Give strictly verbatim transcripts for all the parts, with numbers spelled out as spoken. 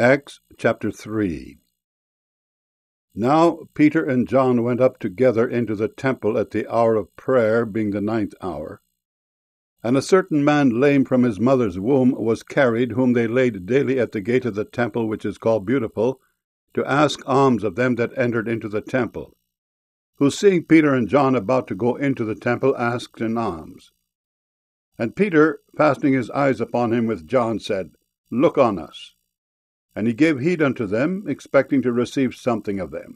Acts chapter three. Now Peter and John went up together into the temple at the hour of prayer, being the ninth hour. And a certain man lame from his mother's womb was carried, whom they laid daily at the gate of the temple, which is called Beautiful, to ask alms of them that entered into the temple, who, seeing Peter and John about to go into the temple, asked an alms. And Peter, fastening his eyes upon him with John, said, Look on us. And he gave heed unto them, expecting to receive something of them.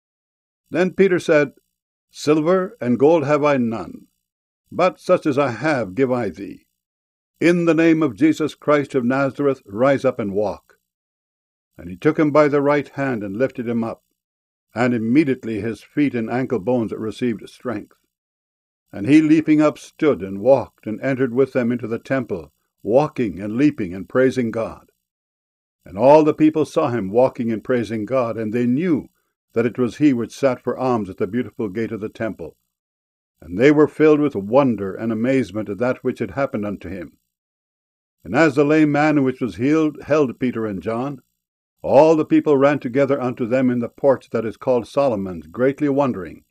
Then Peter said, Silver and gold have I none, but such as I have give I thee. In the name of Jesus Christ of Nazareth, rise up and walk. And he took him by the right hand and lifted him up, and immediately his feet and ankle bones received strength. And he, leaping up, stood and walked, and entered with them into the temple, walking and leaping and praising God. And all the people saw him walking and praising God, and they knew that it was he which sat for alms at the Beautiful gate of the temple. And they were filled with wonder and amazement at that which had happened unto him. And as the lame man which was healed held Peter and John, all the people ran together unto them in the porch that is called Solomon's, greatly wondering.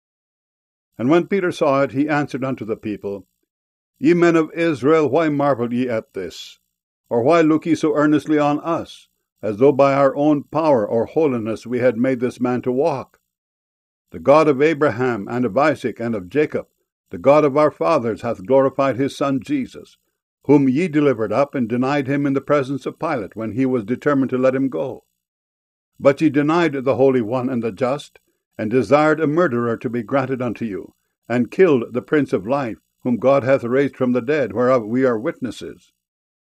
And when Peter saw it, he answered unto the people, Ye men of Israel, why marvel ye at this? Or why look ye so earnestly on us, as though by our own power or holiness we had made this man to walk? The God of Abraham, and of Isaac, and of Jacob, the God of our fathers, hath glorified his Son Jesus, whom ye delivered up, and denied him in the presence of Pilate, when he was determined to let him go. But ye denied the Holy One and the Just, and desired a murderer to be granted unto you, and killed the Prince of Life, whom God hath raised from the dead, whereof we are witnesses.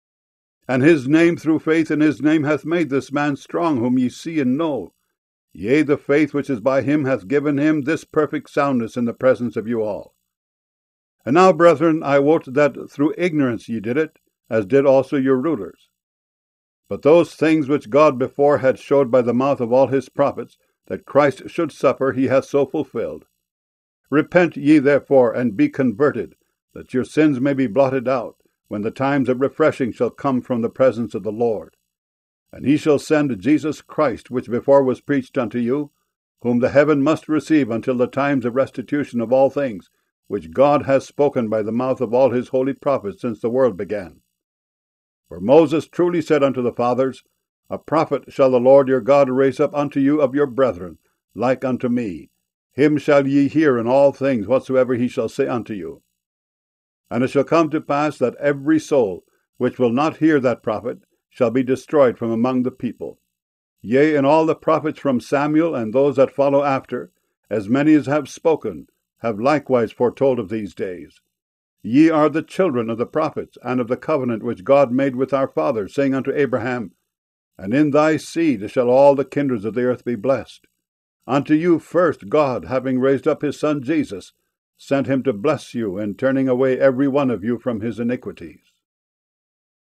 And his name, through faith in his name, hath made this man strong, whom ye see and know. Yea, the faith which is by him hath given him this perfect soundness in the presence of you all. And now, brethren, I wot that through ignorance ye did it, as did also your rulers. But those things which God before had showed by the mouth of all his prophets, that Christ should suffer, he hath so fulfilled. Repent ye therefore, and be converted, that your sins may be blotted out, when the times of refreshing shall come from the presence of the Lord. And he shall send Jesus Christ, which before was preached unto you, whom the heaven must receive until the times of restitution of all things, which God has spoken by the mouth of all his holy prophets since the world began. For Moses truly said unto the fathers, A prophet shall the Lord your God raise up unto you of your brethren, like unto me. Him shall ye hear in all things whatsoever he shall say unto you. And it shall come to pass that every soul which will not hear that prophet shall be destroyed from among the people. Yea, and all the prophets from Samuel and those that follow after, as many as have spoken, have likewise foretold of these days. Ye are the children of the prophets, and of the covenant which God made with our fathers, saying unto Abraham, And in thy seed shall all the kindreds of the earth be blessed. Unto you first God, having raised up his Son Jesus, sent him to bless you, in turning away every one of you from his iniquities.